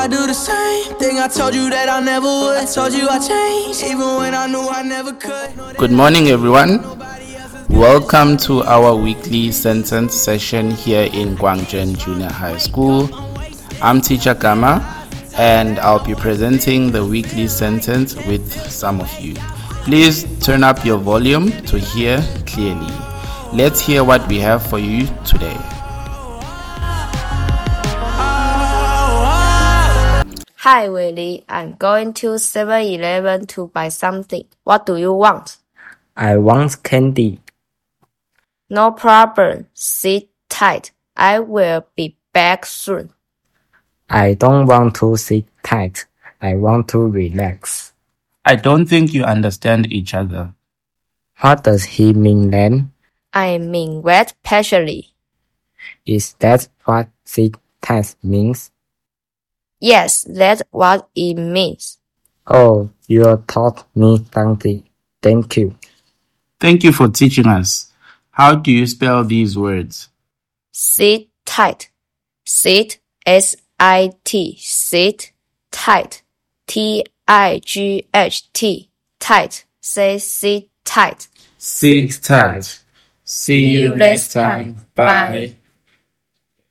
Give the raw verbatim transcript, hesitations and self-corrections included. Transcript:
I do the same thing I told you that I never would. I told you I changed, even when I knew I never could. Good morning, everyone. Welcome to our weekly sentence session here in Guangzhou Junior High School. I'm Teacher Gama, and I'll be presenting the weekly sentence with some of you. Please turn up your volume to hear clearly. Let's hear what we have for you today. Hi, Willie. I'm going to seven eleven to buy something. What do you want? I want candy. No problem. Sit tight. I will be back soon. I don't want to sit tight. I want to relax. I don't think you understand each other. What does he mean then? I mean wait patiently. Is that what sit tight means? Yes, that's what it means. Oh, you taught me something. Thank you. Thank you for teaching us. How do you spell these words? Sit tight. Sit, S I T, sit, tight, T I G H T, tight. Say sit tight. Sit tight. See you next time. Bye.